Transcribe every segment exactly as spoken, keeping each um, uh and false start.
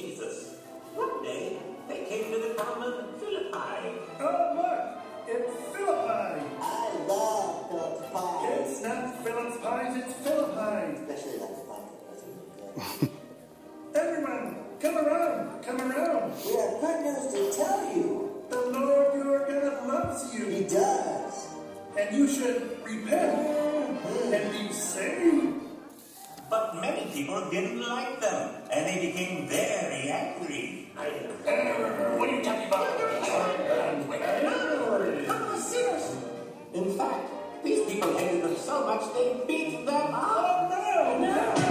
Jesus. One day, they came to the town of Philippi. Oh, look! It's Philippi! I love Philip's pie. It's not Philip's pies, it's Philippi! Especially that vodka. Everyone, come around, come around! We have good news to tell you. The Lord your God loves you. He does. And you should repent and be saved. But many people didn't like them, and they became very angry. Uh, what are you talking about? Oh, sinners! In fact, these people hated them so much they beat them up. Oh, no! No!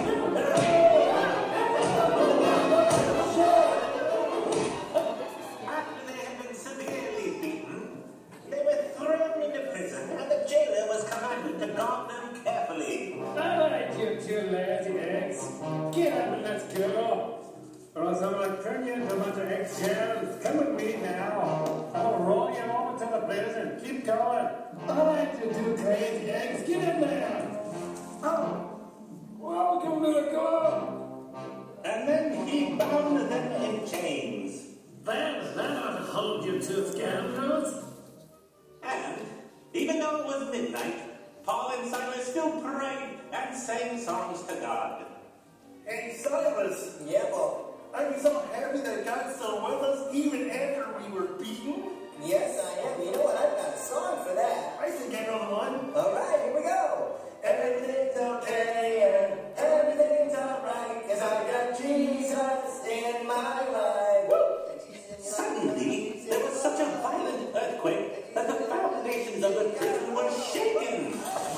After they had been severely beaten, they were thrown into prison, and the jailer was commanded to guard them carefully. I like you two lazy eggs. Get up and let's go. Or else I'm gonna turn you into a bunch of eggshells. Come with me now. I'll roll you over to the prison. Keep going. I like you two crazy eggs. Get in there. Oh, welcome to the club. And then he bound them in chains. There's that ought to hold you two scoundrels. And even though it was midnight, Paul and Silas still prayed and sang songs to God. Hey, Silas, Yeah, well, are you so happy that God's still with us even after we were beaten? yes, I am. You know what? I've got a song for that. I think I know the one. All right, here we go. Everything's okay and everything's all right, 'cause I got Jesus in my life. Woo! Suddenly, there was such a violent earthquake that the foundations of the prison were shaken.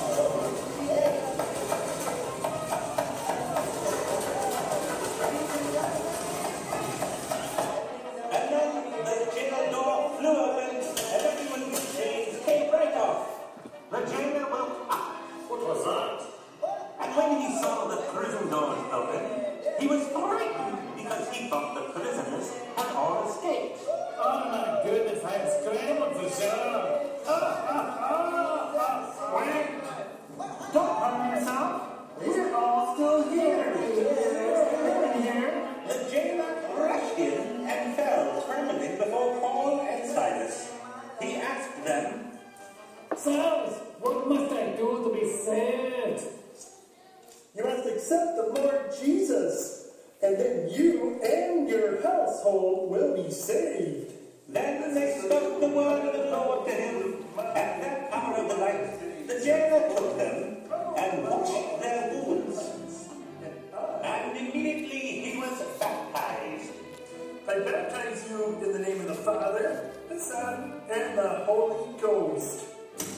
And then the jail door flew open, and everyone's chains came right off. The jailer woke up. What was that? And when he saw the prison doors open, he was frightened because he thought the prisoners had all escaped. Oh my goodness, I had scrambled for sure. Ah, ah, ah, ah. Wait. Don't harm yourself. We're all still here. We're in here. The jailer rushed in and fell trembling before Paul and Silas. He asked them, Silas, what must I do to be saved? You must accept the Lord Jesus, and then you and your household will be saved. Then they spoke the word of the Lord to him. At that hour of the night, the jailer took them and washed their wounds. And immediately he was baptized. I baptize you in the name of the Father, the Son, and the Holy Ghost.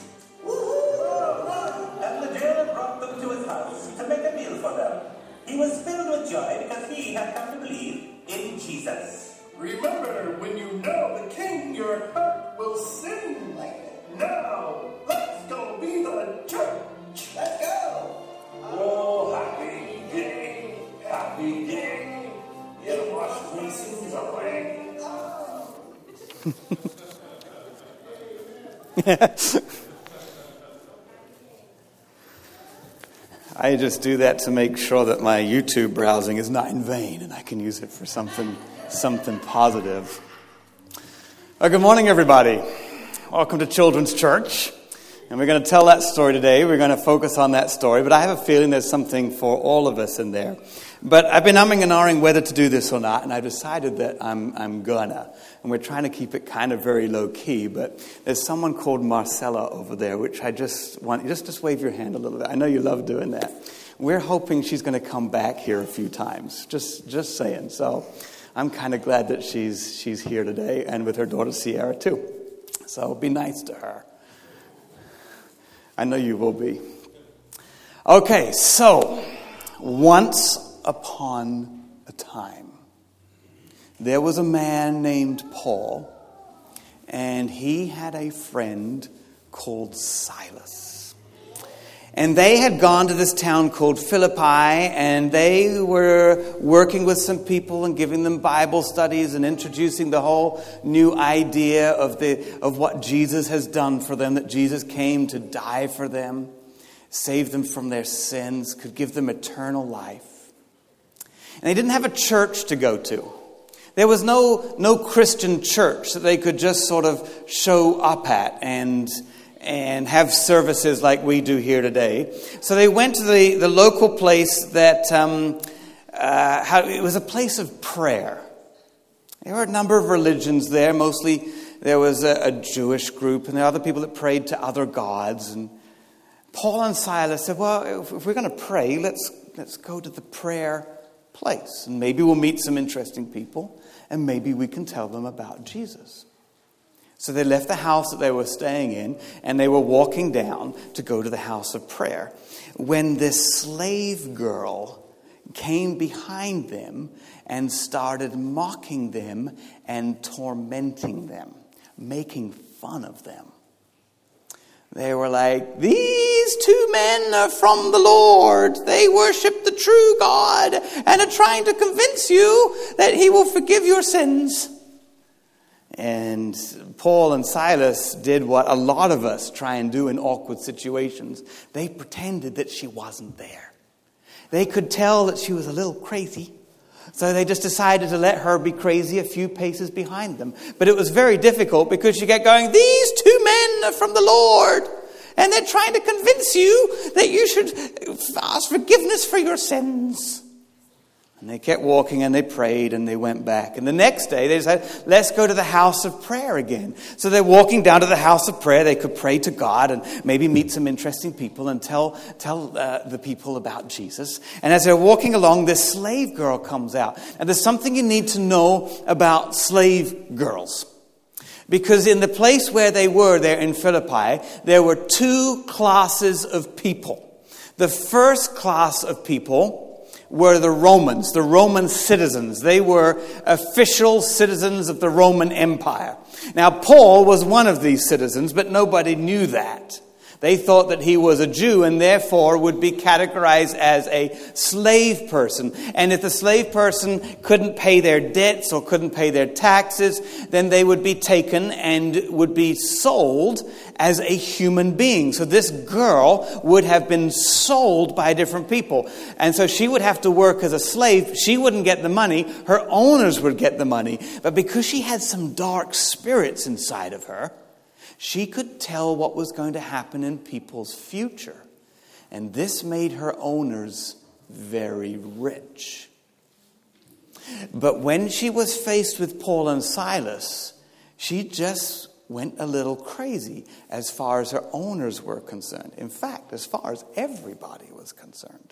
And the jailer brought them to his house to make a meal for them. He was filled with joy because he had come to believe in Jesus. Remember, when you know the King, your heart will sing. Now, let's go be the church. Let's go. Oh, happy day, happy day, you wash my sins away. I just do that to make sure that my YouTube browsing is not in vain and I can use it for something something positive. Well, good morning, everybody. Welcome to Children's Church. And we're going to tell that story today. We're going to focus on that story. But I have a feeling there's something for all of us in there. But I've been umming and ahhing whether to do this or not. And I've decided that I'm I'm gonna. And we're trying to keep it kind of very low key. But there's someone called Marcella over there, which I just want, just, just wave your hand a little bit. I know you love doing that. We're hoping she's going to come back here a few times. Just just saying. So I'm kind of glad that she's she's here today. And with her daughter Sierra too. So be nice to her. I know you will be. Okay, so once upon a time, there was a man named Paul, and he had a friend called Silas. And they had gone to this town called Philippi, and they were working with some people and giving them Bible studies and introducing the whole new idea of the of what Jesus has done for them, that Jesus came to die for them, save them from their sins, could give them eternal life. And they didn't have a church to go to. There was no, no Christian church that they could just sort of show up at and, and have services like we do here today. So they went to the, the local place that um, uh, how, it was a place of prayer. There were a number of religions there. Mostly there was a, a Jewish group, and there were other people that prayed to other gods. And Paul and Silas said, well, if, if we're going to pray, let's let's go to the prayer place. And maybe we'll meet some interesting people, and maybe we can tell them about Jesus. So they left the house that they were staying in, and they were walking down to go to the house of prayer, when this slave girl came behind them and started mocking them and tormenting them, making fun of them. They were like, these two men are from the Lord. They worship the true God and are trying to convince you that he will forgive your sins. And Paul and Silas did what a lot of us try and do in awkward situations. They pretended that she wasn't there. They could tell that she was a little crazy. So they just decided to let her be crazy a few paces behind them. But it was very difficult because you get going, these two men are from the Lord. And they're trying to convince you that you should ask forgiveness for your sins. And they kept walking and they prayed and they went back. And the next day they decided, let's go to the house of prayer again. So they're walking down to the house of prayer. They could pray to God and maybe meet some interesting people and tell tell uh, the people about Jesus. And as they're walking along, this slave girl comes out. And there's something you need to know about slave girls. Because in the place where they were there in Philippi, there were two classes of people. The first class of people were the Romans, the Roman citizens. They were official citizens of the Roman Empire. Now, Paul was one of these citizens, but nobody knew that. They thought that he was a Jew and therefore would be categorized as a slave person. And if the slave person couldn't pay their debts or couldn't pay their taxes, then they would be taken and would be sold as a human being. So this girl would have been sold by different people. And so she would have to work as a slave. She wouldn't get the money. Her owners would get the money. But because she had some dark spirits inside of her, she could tell what was going to happen in people's future. And this made her owners very rich. But when she was faced with Paul and Silas, she just went a little crazy as far as her owners were concerned. In fact, as far as everybody was concerned.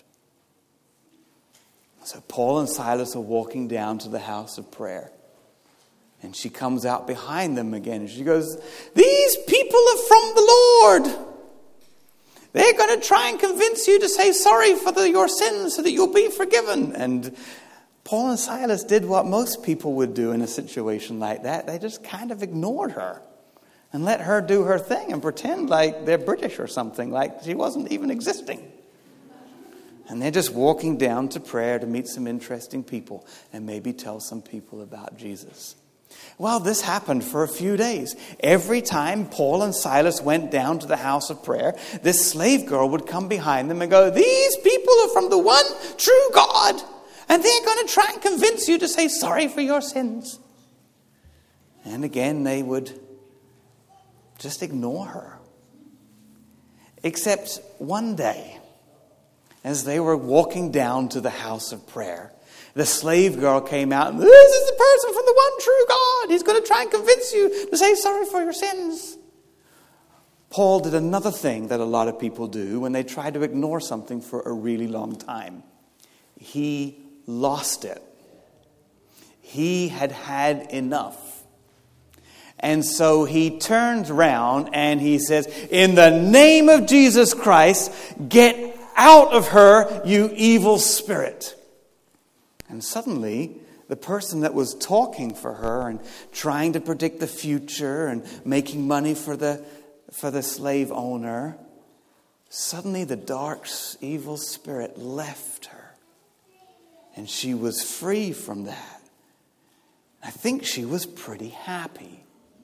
So Paul and Silas are walking down to the house of prayer. And she comes out behind them again. And she goes, these people are from the Lord. They're going to try and convince you to say sorry for the, your sins so that you'll be forgiven. And Paul and Silas did what most people would do in a situation like that. They just kind of ignored her and let her do her thing and pretend like they're British or something, like she wasn't even existing. And they're just walking down to prayer to meet some interesting people and maybe tell some people about Jesus. Well, this happened for a few days. Every time Paul and Silas went down to the house of prayer, this slave girl would come behind them and go, these people are from the one true God, and they're going to try and convince you to say sorry for your sins. And again, they would just ignore her. Except one day, as they were walking down to the house of prayer, the slave girl came out, and this is the person from the one true God. He's going to try and convince you to say sorry for your sins. Paul did another thing that a lot of people do when they try to ignore something for a really long time. He lost it. He had had enough. And so he turns around and he says, in the name of Jesus Christ, get out of her, you evil spirit. And suddenly, the person that was talking for her and trying to predict the future and making money for the for the slave owner, suddenly the dark, evil spirit left her. And she was free from that. I think she was pretty happy.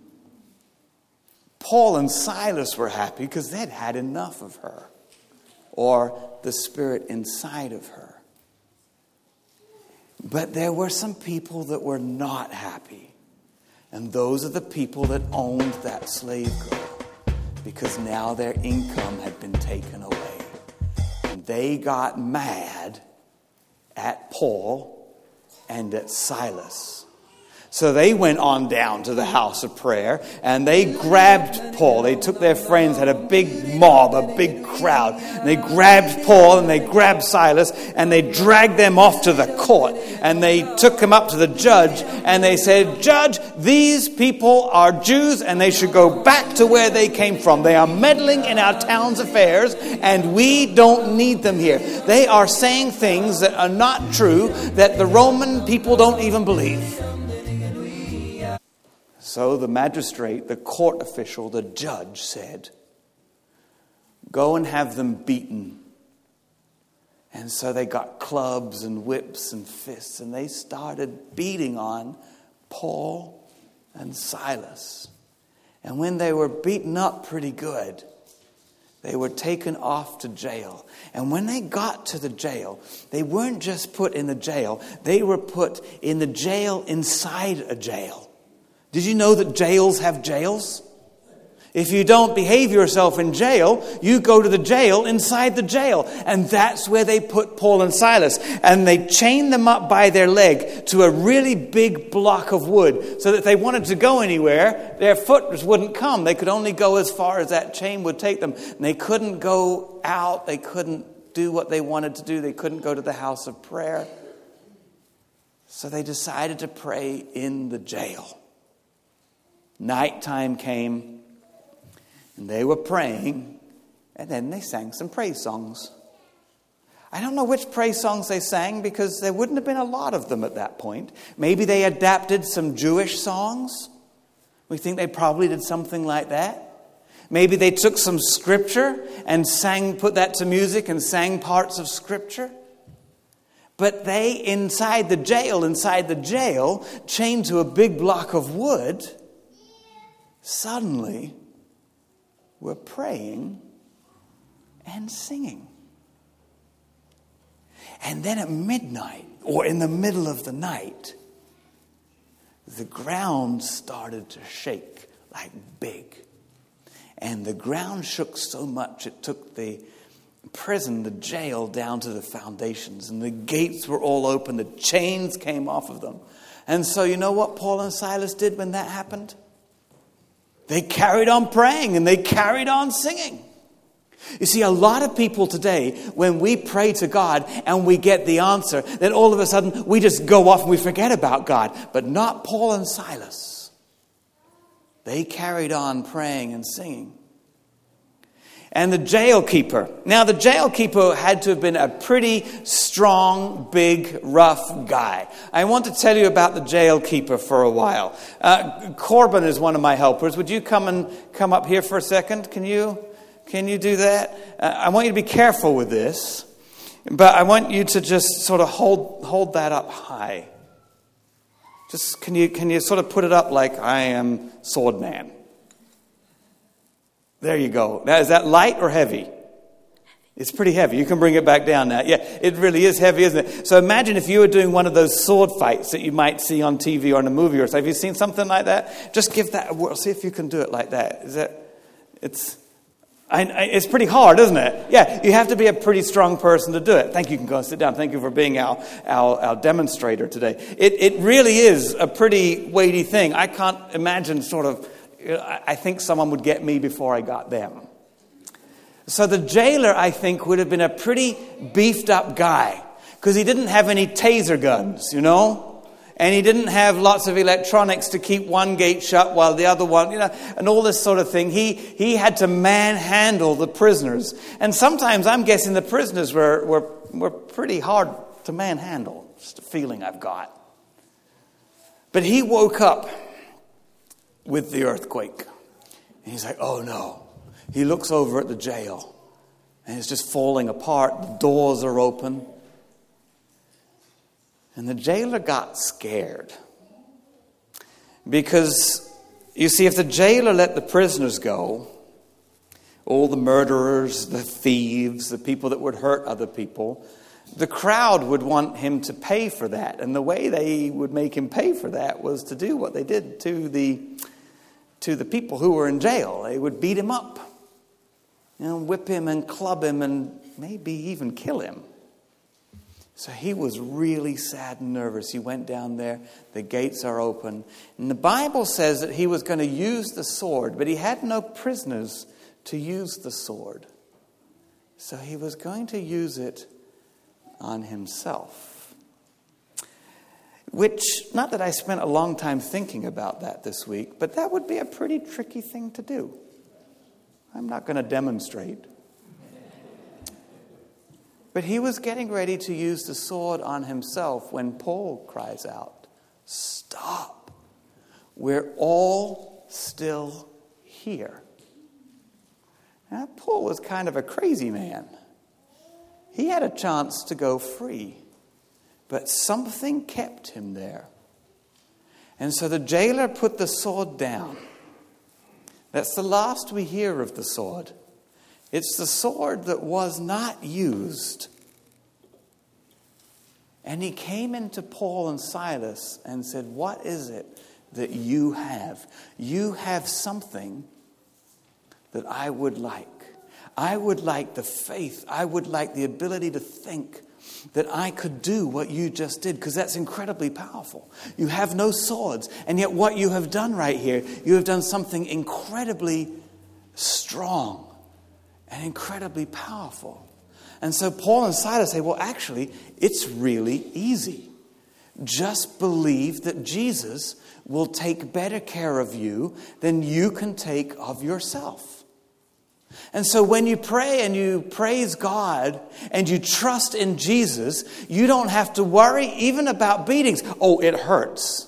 Paul and Silas were happy because they'd had enough of her, or the spirit inside of her. But there were some people that were not happy. And those are the people that owned that slave girl, because now their income had been taken away. And they got mad at Paul and at Silas. So they went on down to the house of prayer and they grabbed Paul. They took their friends, had a big mob, a big crowd. And they grabbed Paul and they grabbed Silas and they dragged them off to the court. And they took them up to the judge and they said, "Judge, these people are Jews and they should go back to where they came from. They are meddling in our town's affairs and we don't need them here. They are saying things that are not true, that the Roman people don't even believe." So the magistrate, the court official, the judge said, "Go and have them beaten." And so they got clubs and whips and fists and they started beating on Paul and Silas. And when they were beaten up pretty good, they were taken off to jail. And when they got to the jail, they weren't just put in the jail, they were put in the jail inside a jail. Did you know that jails have jails? If you don't behave yourself in jail, you go to the jail inside the jail. And that's where they put Paul and Silas. And they chained them up by their leg to a really big block of wood so that if they wanted to go anywhere, their foot wouldn't come. They could only go as far as that chain would take them. And they couldn't go out. They couldn't do what they wanted to do. They couldn't go to the house of prayer. So they decided to pray in the jail. Nighttime came, and they were praying, and then they sang some praise songs. I don't know which praise songs they sang because there wouldn't have been a lot of them at that point. Maybe they adapted some Jewish songs. We think they probably did something like that. Maybe they took some scripture and sang, put that to music and sang parts of scripture. But they, inside the jail, inside the jail, chained to a big block of wood, suddenly we're praying and singing. And then at midnight, or in the middle of the night, the ground started to shake like big. And the ground shook so much it took the prison, the jail, down to the foundations. And the gates were all open. The chains came off of them. And so you know what Paul and Silas did when that happened? They carried on praying and they carried on singing. You see, a lot of people today, when we pray to God and we get the answer, then all of a sudden we just go off and we forget about God. But not Paul and Silas. They carried on praying and singing. And the jail keeper. Now, the jail keeper had to have been a pretty strong, big, rough guy. I want to tell you about the jail keeper for a while. Uh, Corbin is one of my helpers. Would you come and come up here for a second? Can you, can you do that? Uh, I want you to be careful with this, but I want you to just sort of hold hold that up high. Just can you can you sort of put it up like I am Sword Man? There you go. Now, is that light or heavy? It's pretty heavy. You can bring it back down now. Yeah, it really is heavy, isn't it? So imagine if you were doing one of those sword fights that you might see on T V or in a movie or something. Have you seen something like that? Just give that a whirl. See if you can do it like that. Is that? It's. I, I, it's pretty hard, isn't it? Yeah, you have to be a pretty strong person to do it. Thank you. You can go and sit down. Thank you for being our, our, our demonstrator today. It, it really is a pretty weighty thing. I can't imagine sort of, I think someone would get me before I got them. So the jailer, I think, would have been a pretty beefed up guy because he didn't have any taser guns, you know? And he didn't have lots of electronics to keep one gate shut while the other one, you know, and all this sort of thing. He he had to manhandle the prisoners. And sometimes I'm guessing the prisoners were, were, were pretty hard to manhandle. Just a feeling I've got. But he woke up with the earthquake. And he's like, oh no. He looks over at the jail. And it's just falling apart. The doors are open. And the jailer got scared. Because, you see, if the jailer let the prisoners go, all the murderers, the thieves, the people that would hurt other people, the crowd would want him to pay for that. And the way they would make him pay for that was to do what they did to the, to the people who were in jail. They would beat him up, you know, whip him and club him and maybe even kill him. So he was really sad and nervous. He went down there. The gates are open. And the Bible says that he was going to use the sword, but he had no prisoners to use the sword. So he was going to use it on himself. Which, not that I spent a long time thinking about that this week, but that would be a pretty tricky thing to do. I'm not going to demonstrate. But he was getting ready to use the sword on himself when Paul cries out, "Stop! We're all still here." Now, Paul was kind of a crazy man. He had a chance to go free, but something kept him there. And so the jailer put the sword down. That's the last we hear of the sword. It's the sword that was not used. And he came into Paul and Silas and said, "What is it that you have? You have something that I would like. I would like the faith. I would like the ability to think that I could do what you just did, because that's incredibly powerful. You have no swords, and yet what you have done right here, you have done something incredibly strong and incredibly powerful." And so Paul and Silas say, well, actually, it's really easy. Just believe that Jesus will take better care of you than you can take of yourself. And so when you pray and you praise God and you trust in Jesus, you don't have to worry even about beatings. Oh, it hurts.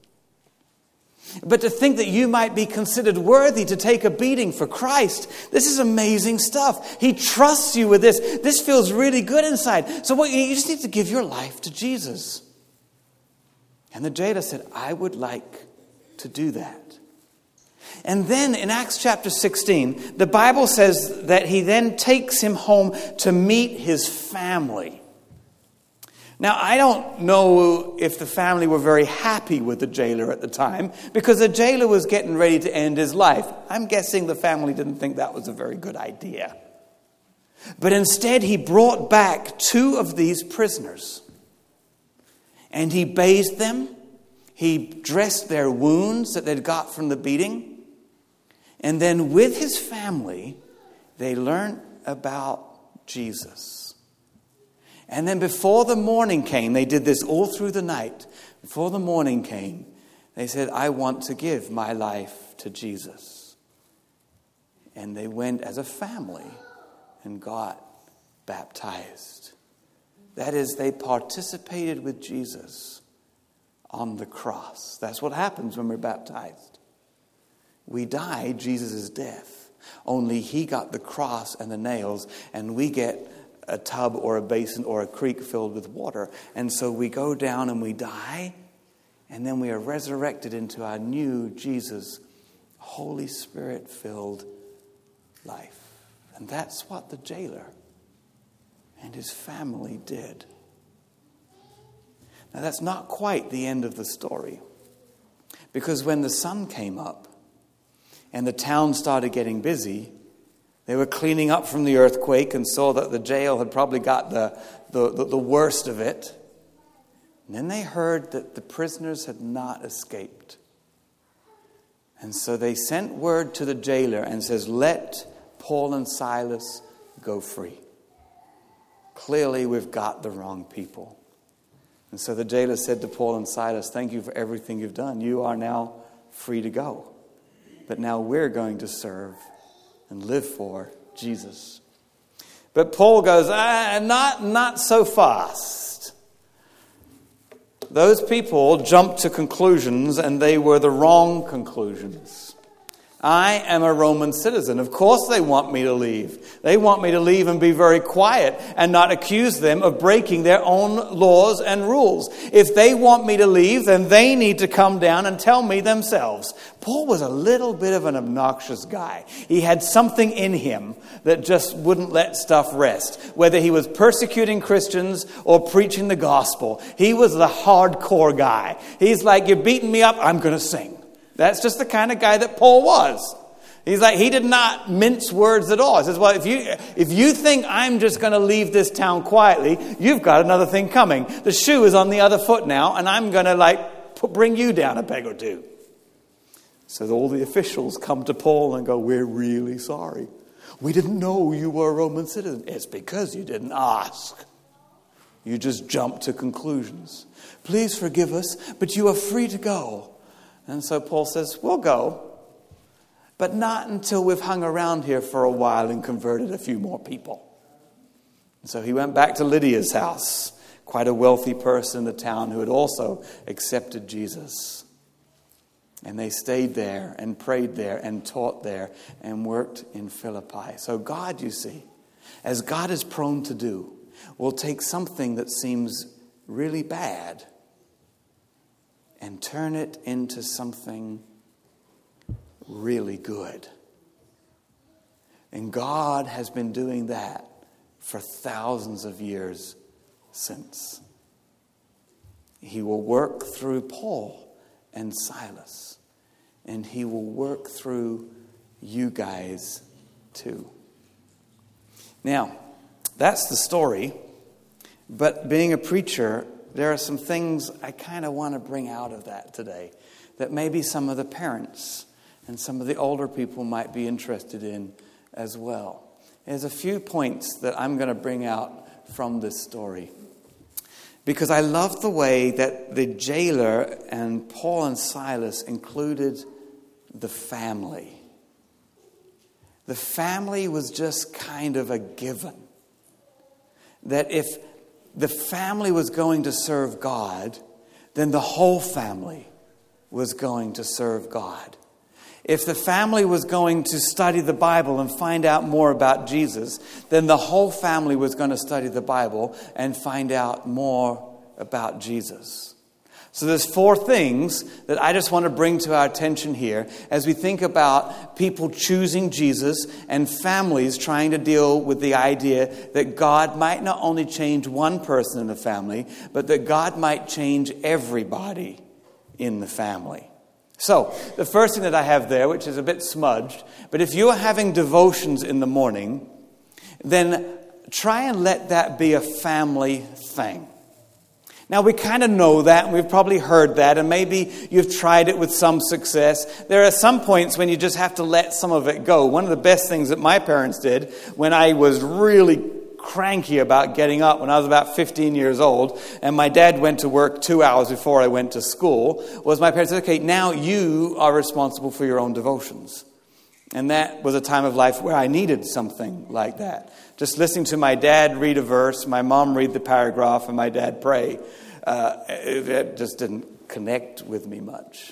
But to think that you might be considered worthy to take a beating for Christ, this is amazing stuff. He trusts you with this. This feels really good inside. So what you, you just need to give your life to Jesus. And the jailer said, "I would like to do that." And then in Acts chapter sixteen, the Bible says that he then takes him home to meet his family. Now, I don't know if the family were very happy with the jailer at the time, because the jailer was getting ready to end his life. I'm guessing the family didn't think that was a very good idea. But instead, he brought back two of these prisoners. And he bathed them. He dressed their wounds that they'd got from the beating. And then with his family, they learned about Jesus. And then before the morning came, they did this all through the night. Before the morning came, they said, "I want to give my life to Jesus." And they went as a family and got baptized. That is, they participated with Jesus on the cross. That's what happens when we're baptized. We die Jesus' death. Only he got the cross and the nails, and we get a tub or a basin or a creek filled with water. And so we go down and we die, and then we are resurrected into our new Jesus, Holy Spirit-filled life. And that's what the jailer and his family did. Now, that's not quite the end of the story, because when the sun came up and the town started getting busy, they were cleaning up from the earthquake and saw that the jail had probably got the, the, the, the worst of it. And then they heard that the prisoners had not escaped. And so they sent word to the jailer and says, "Let Paul and Silas go free. Clearly we've got the wrong people." And so the jailer said to Paul and Silas, "Thank you for everything you've done. You are now free to go. But now we're going to serve and live for Jesus." But Paul goes, ah, not, not so fast. Those people jumped to conclusions, and they were the wrong conclusions. I am a Roman citizen. Of course they want me to leave. They want me to leave and be very quiet and not accuse them of breaking their own laws and rules. If they want me to leave, then they need to come down and tell me themselves. Paul was a little bit of an obnoxious guy. He had something in him that just wouldn't let stuff rest. Whether he was persecuting Christians or preaching the gospel, he was the hardcore guy. He's like, you're beating me up, I'm going to sing. That's just the kind of guy that Paul was. He's like, he did not mince words at all. He says, well, if you if you think I'm just going to leave this town quietly, you've got another thing coming. The shoe is on the other foot now, and I'm going to like put, bring you down a peg or two. So all the officials come to Paul and go, we're really sorry. We didn't know you were a Roman citizen. It's because you didn't ask. You just jumped to conclusions. Please forgive us, but you are free to go. And so Paul says, we'll go, but not until we've hung around here for a while and converted a few more people. And so he went back to Lydia's house, quite a wealthy person in the town who had also accepted Jesus. And they stayed there and prayed there and taught there and worked in Philippi. So God, you see, as God is prone to do, will take something that seems really bad and turn it into something really good. And God has been doing that for thousands of years since. He will work through Paul and Silas. And he will work through you guys too. Now, that's the story. But being a preacher, there are some things I kind of want to bring out of that today that maybe some of the parents and some of the older people might be interested in as well. There's a few points that I'm going to bring out from this story, because I love the way that the jailer and Paul and Silas included the family. The family was just kind of a given. That if the family was going to serve God, then the whole family was going to serve God. If the family was going to study the Bible and find out more about Jesus, then the whole family was going to study the Bible and find out more about Jesus. So there's four things that I just want to bring to our attention here as we think about people choosing Jesus and families trying to deal with the idea that God might not only change one person in the family, but that God might change everybody in the family. So the first thing that I have there, which is a bit smudged, but if you are having devotions in the morning, then try and let that be a family thing. Now, we kind of know that, and we've probably heard that, and maybe you've tried it with some success. There are some points when you just have to let some of it go. One of the best things that my parents did when I was really cranky about getting up when I was about fifteen years old, and my dad went to work two hours before I went to school, was my parents said, okay, now you are responsible for your own devotions. And that was a time of life where I needed something like that. Just listening to my dad read a verse, my mom read the paragraph, and my dad pray, uh, it, it just didn't connect with me much.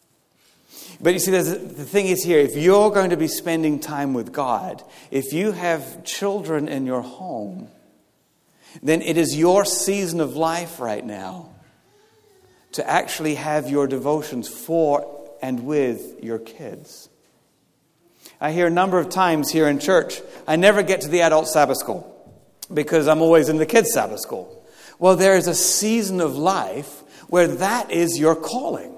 But you see, there's, the thing is here, if you're going to be spending time with God, if you have children in your home, then it is your season of life right now to actually have your devotions for and with your kids. I hear a number of times here in church, I never get to the adult Sabbath school because I'm always in the kids' Sabbath school. Well, there is a season of life where that is your calling.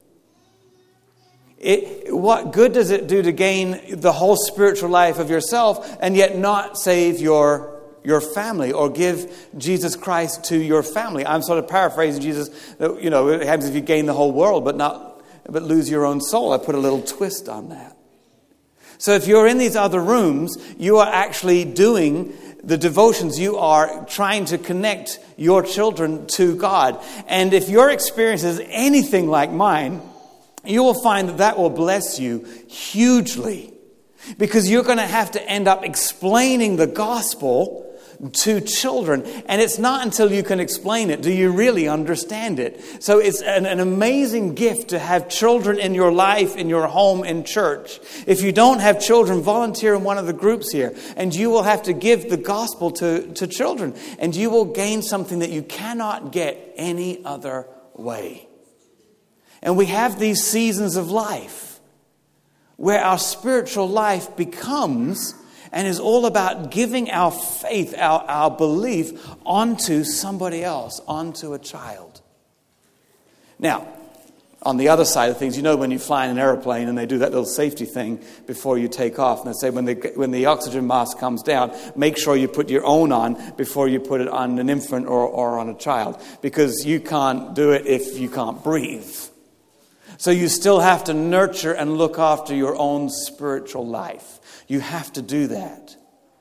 It, what good does it do to gain the whole spiritual life of yourself and yet not save your your family or give Jesus Christ to your family? I'm sort of paraphrasing Jesus. You know, it happens if you gain the whole world but not but lose your own soul. I put a little twist on that. So if you're in these other rooms, you are actually doing the devotions. You are trying to connect your children to God. And if your experience is anything like mine, you will find that that will bless you hugely. Because you're going to have to end up explaining the gospel to children. And it's not until you can explain it do you really understand it. So it's an, an amazing gift to have children in your life, in your home, in church. If you don't have children, volunteer in one of the groups here. And you will have to give the gospel to, to children. And you will gain something that you cannot get any other way. And we have these seasons of life where our spiritual life becomes and is all about giving our faith, our, our belief onto somebody else, onto a child. Now, on the other side of things, you know when you fly in an airplane and they do that little safety thing before you take off. And they say when, they, when the oxygen mask comes down, make sure you put your own on before you put it on an infant or, or on a child. Because you can't do it if you can't breathe. So you still have to nurture and look after your own spiritual life. You have to do that.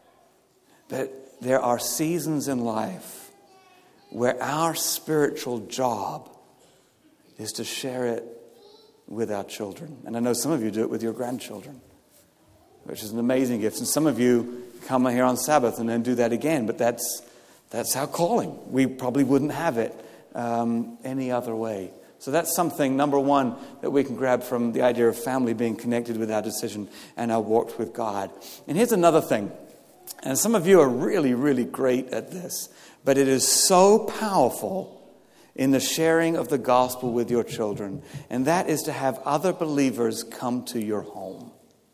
But there are seasons in life where our spiritual job is to share it with our children. And I know some of you do it with your grandchildren, which is an amazing gift. And some of you come here on Sabbath and then do that again. But that's that's our calling. We probably wouldn't have it um, any other way. So that's something, number one, that we can grab from the idea of family being connected with our decision and our walk with God. And here's another thing. And some of you are really, really great at this. But it is so powerful in the sharing of the gospel with your children. And that is to have other believers come to your home.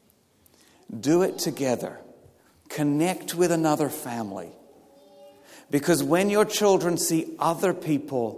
Do it together. Connect with another family. Because when your children see other people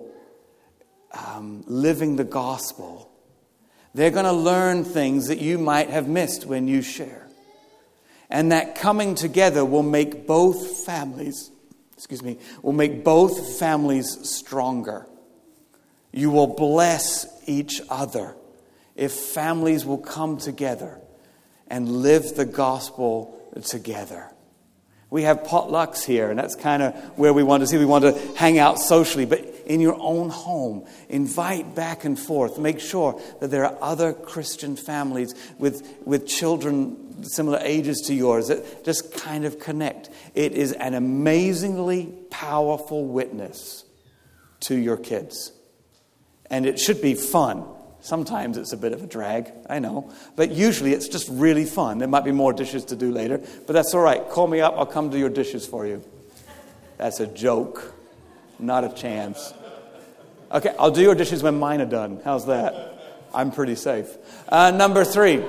Um, living the gospel, they're going to learn things that you might have missed when you share. And that coming together will make both families, excuse me, will make both families stronger. You will bless each other if families will come together and live the gospel together. We have potlucks here, and that's kind of where we want to see. We want to hang out socially, but in your own home, invite back and forth. Make sure that there are other Christian families with, with children similar ages to yours that just kind of connect. It is an amazingly powerful witness to your kids. And it should be fun. Sometimes it's a bit of a drag, I know. But usually it's just really fun. There might be more dishes to do later. But that's all right. Call me up. I'll come do your dishes for you. That's a joke. Not a chance. Okay, I'll do your dishes when mine are done. How's that? I'm pretty safe. Uh, number three.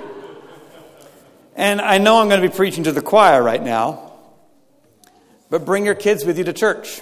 And I know I'm going to be preaching to the choir right now. But bring your kids with you to church.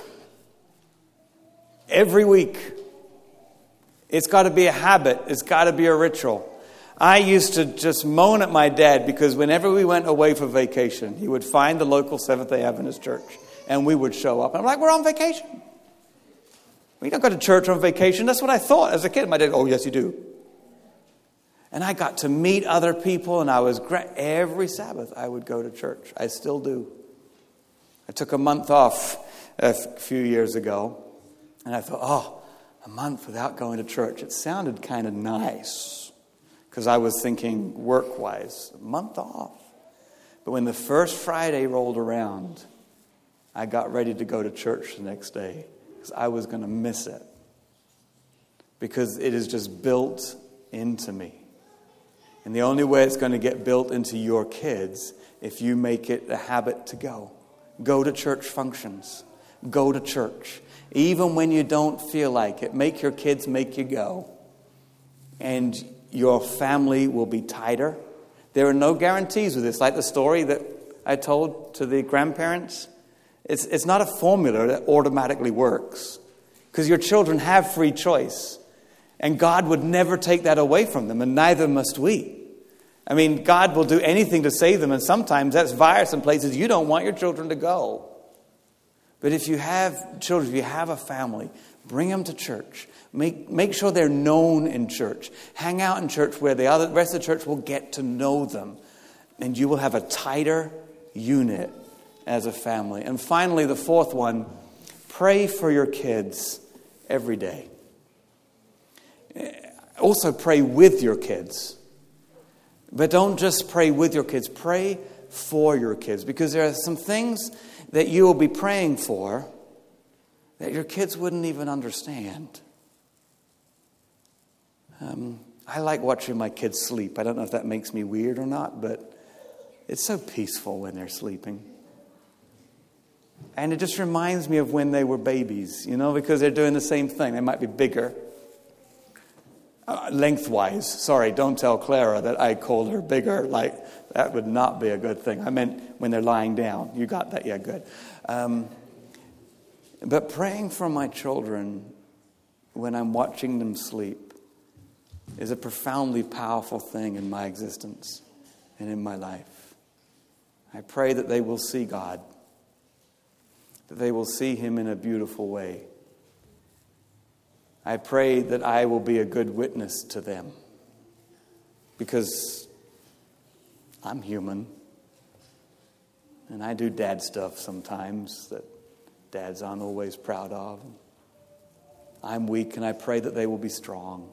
Every week. It's got to be a habit. It's got to be a ritual. I used to just moan at my dad because whenever we went away for vacation, he would find the local Seventh-day Adventist church and we would show up. And I'm like, we're on vacation. We don't go to church on vacation. That's what I thought as a kid. My dad, oh, yes, you do. And I got to meet other people and I was gra- every Sabbath I would go to church. I still do. I took a month off a f- few years ago and I thought, oh, a month without going to church. It sounded kind of nice because I was thinking work-wise, a month off. But when the first Friday rolled around, I got ready to go to church the next day because I was going to miss it because it is just built into me. And the only way it's going to get built into your kids if you make it a habit to go. Go to church functions. Go to church. Even when you don't feel like it, make your kids make you go. And your family will be tighter. There are no guarantees with this. Like the story that I told to the grandparents. It's, it's not a formula that automatically works. Because your children have free choice. And God would never take that away from them. And neither must we. I mean, God will do anything to save them. And sometimes that's via some places you don't want your children to go. But if you have children, if you have a family, bring them to church. Make make sure they're known in church. Hang out in church where the other rest of the church will get to know them. And you will have a tighter unit as a family. And finally, the fourth one, pray for your kids every day. Also pray with your kids. But don't just pray with your kids. Pray for your kids, because there are some things that you will be praying for that your kids wouldn't even understand. Um, I like watching my kids sleep. I don't know if that makes me weird or not, but it's so peaceful when they're sleeping. And it just reminds me of when they were babies, you know, because they're doing the same thing. They might be bigger. Uh, lengthwise. Sorry, don't tell Clara that I called her bigger. Like, that would not be a good thing. I meant when they're lying down. You got that? Yeah, good. Um, but praying for my children when I'm watching them sleep is a profoundly powerful thing in my existence and in my life. I pray that they will see God, that they will see Him in a beautiful way. I pray that I will be a good witness to them, because I'm human and I do dad stuff sometimes that dads aren't always proud of. I'm weak, and I pray that they will be strong.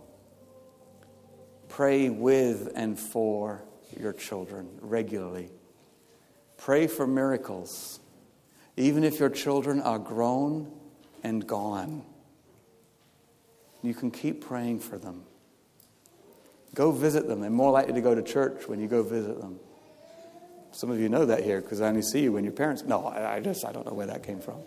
Pray with and for your children regularly. Pray for miracles, even if your children are grown and gone. You can keep praying for them. Go visit them. They're more likely to go to church when you go visit them. Some of you know that here because I only see you when your parents... No, I, I just, I don't know where that came from.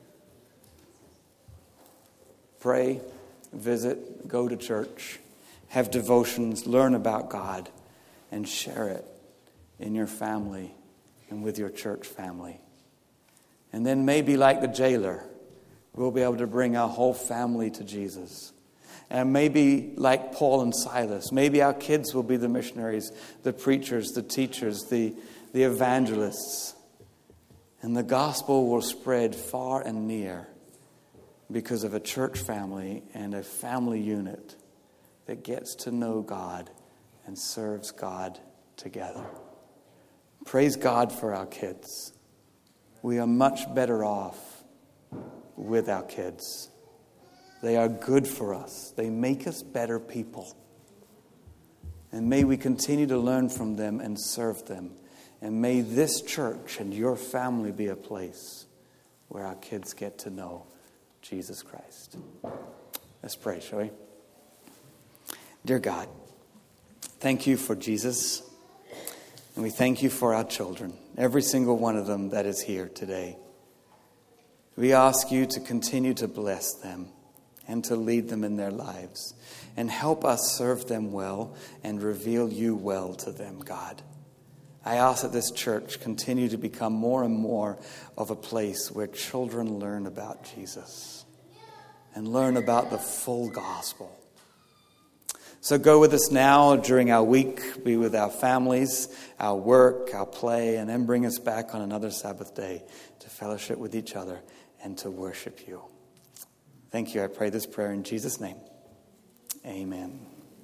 Pray, visit, go to church, have devotions, learn about God, and share it in your family and with your church family. And then maybe like the jailer, we'll be able to bring our whole family to Jesus. And maybe like Paul and Silas, maybe our kids will be the missionaries, the preachers, the teachers, the, the evangelists. And the gospel will spread far and near because of a church family and a family unit that gets to know God and serves God together. Praise God for our kids. We are much better off with our kids. They are good for us. They make us better people. And may we continue to learn from them and serve them. And may this church and your family be a place where our kids get to know Jesus Christ. Let's pray, shall we? Dear God, thank you for Jesus. And we thank you for our children, every single one of them that is here today. We ask you to continue to bless them and to lead them in their lives, and help us serve them well and reveal you well to them, God. I ask that this church continue to become more and more of a place where children learn about Jesus and learn about the full gospel. So go with us now during our week, be with our families, our work, our play, and then bring us back on another Sabbath day to fellowship with each other and to worship you. Thank you. I pray this prayer in Jesus' name. Amen.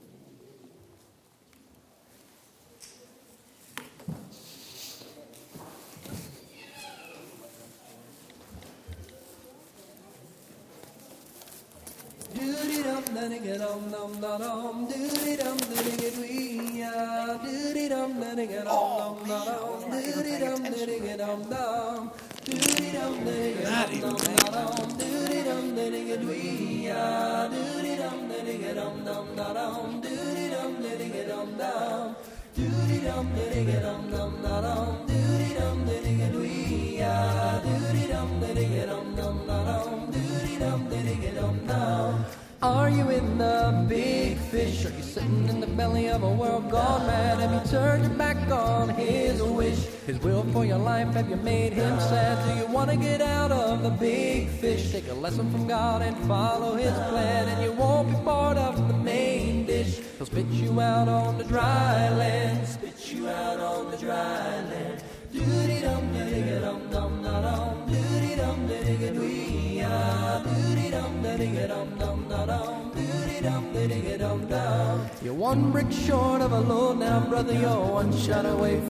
Are you in the big fish? Are you sitting in the belly of a world gone mad? Have you turned your back on his wish, his will for your life? Have you made him sad? Do you want to get out of the big fish? Take a lesson from God and follow his plan, and you won't be part of the main dish. He'll spit you out on the dry land, spit you out on the dry land. Doo-dee-dum, dee-dee-dum, dum, dum, dum, doo-dee-dum, dee-dee-dum, doo-dee-dum, dee-dee-dum, dum, dum, dum, doo-dee-dum, dee-dee-dum, dum. You're one brick short of a load now, brother. You're one shot away